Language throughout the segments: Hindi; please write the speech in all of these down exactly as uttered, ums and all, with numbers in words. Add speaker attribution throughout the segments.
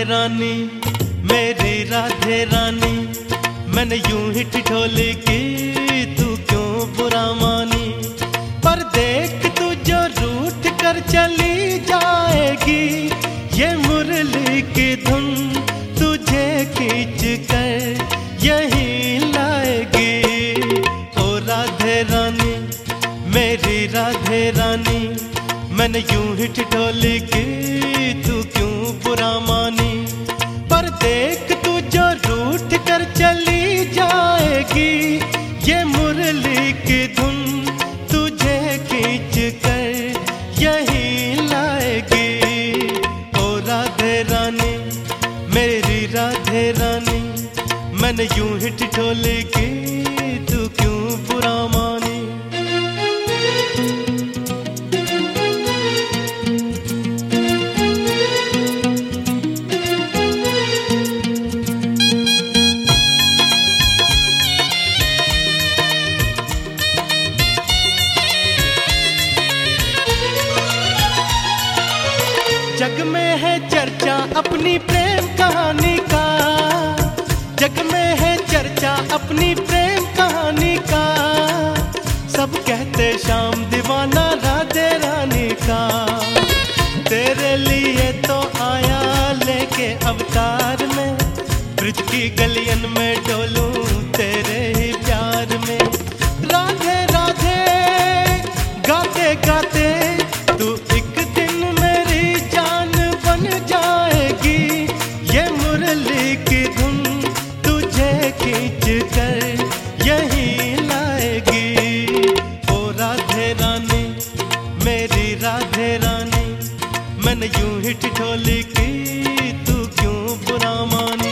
Speaker 1: रानी मेरी राधे रानी, मैंने यूं ही ठिठोली की तू क्यों बुरा मानी। पर देख तू जो रूठ कर चली जाएगी, ये मुरली की धुन तुझे खींच कर यहीं लाएगी। ओ राधे रानी मेरी राधे रानी, मैंने यूं ही ठिठोली की तू क्यों बुरा मानी। पर देख तू जो रूठ कर चली जाएगी, ये मुरली की धुन तुझे खींच कर यहीं लाएगी। ओ राधे रानी मेरी राधे रानी, मैंने यूं ही ठिठोली की तू क्यों बुरा मानी। जग में है चर्चा अपनी प्रेम कहानी का, जग में है चर्चा अपनी प्रेम कहानी का। सब कहते श्याम दीवाना राधे रानी का। तेरे लिए तो आया लेके अवतार में, ब्रिज की गलियन में डोलूं तेरे ही प्यार में। राधे राधे गाते गाते तू एक दिन मेरी जान बन जाएगी। ये मुरली की धुन तुझे खींच कर यहीं लाएगी। ओ राधे रानी मेरी राधे रानी, मैंने यूं ही ठिठोली की तू क्यों बुरा मानी।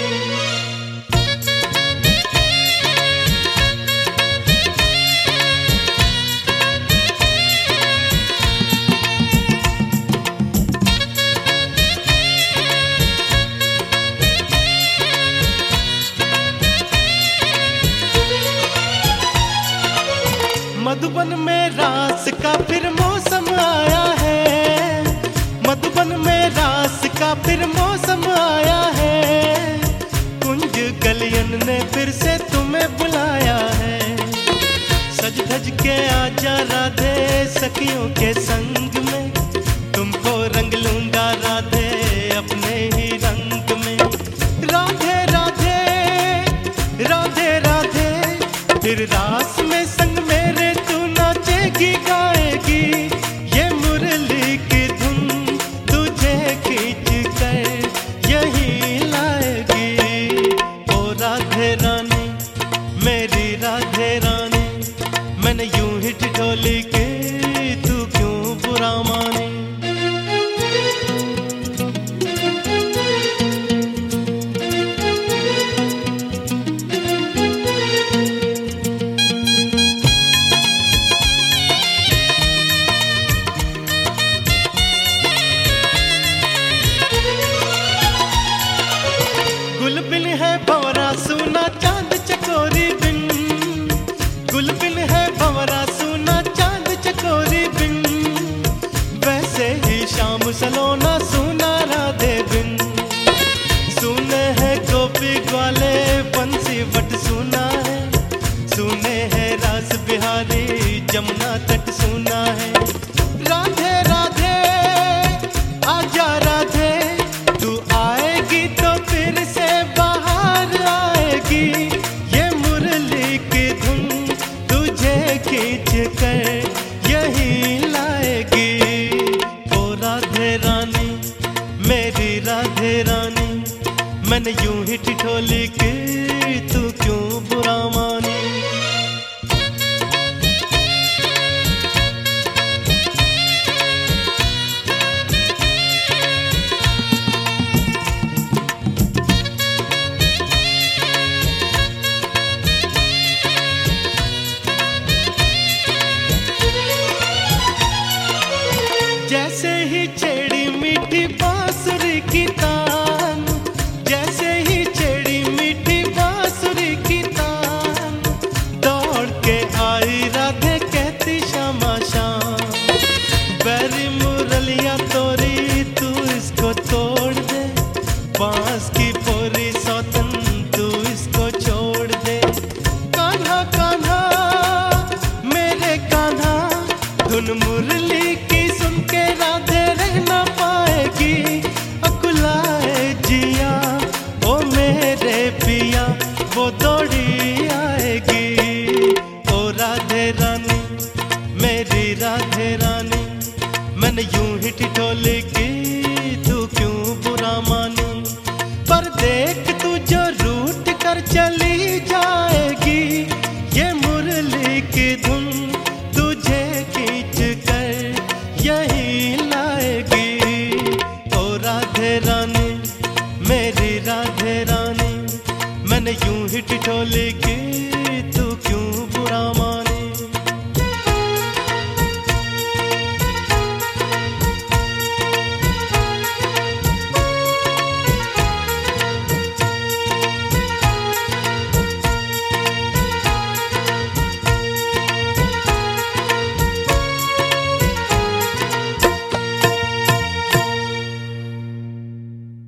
Speaker 1: मधुबन में रास का फिर मौसम आया है, मधुबन में रास का फिर मौसम आया है। कुंज गलियन ने फिर से तुम्हें बुलाया है। सज धज के आजा राधे सखियों के संग में, तुमको रंग लूंगा राधे अपने ही रंग में। राधे राधे राधे राधे फिर रास में संग मेरे तू नाचेगी गाएगी। ये मुरली की धुन तुझे खींच कर यहीं लाएगी। ओ राधे रानी मेरी राधे रानी, मैंने यूं ही ठिठोली की तू क्यों बुरा मानी। गुलबिन है भंवरा सुना चांद चकोरी बिन, गुलबिन है भंवरा सुना चांद चकोरी बिन। वैसे ही शाम सलोना सुना राधे बिन। सुने हैं गोपी ग्वाले बंसी वट सुना है, सुने हैं रास बिहारी जमुना तट सुना है। राधे राधे आजा राधे, तू आएगी तो फिर से बाहर आएगी। ये मुरली की धुन तुझे खींच कर यहीं लाएगी। ओ राधे रानी मेरी राधे रानी, मैंने यूं ही ठिठोली की तू क्यों बुरा मानी। जैसे ही छेड़ी मीठी बांसुरी की तान, जैसे ही छेड़ी मीठी बांसुरी मुरली की सुन के राधे रह ना पाएगी, अकुलाए जिया ओ मेरे पिया वो दौड़ी आएगी। ओ राधे रानी मेरी राधे रानी, मैंने यूं ही ठिठोली की तू क्यों बुरा मानी, पर देख तू जो रूठ कर चली जाएगी, ये मुरली की धुन तुझे खींच कर यही लाएगी। ओ राधे रानी मेरी राधे रानी, मैंने यूं ही ठिठोली की तू क्यों बुरा मानी।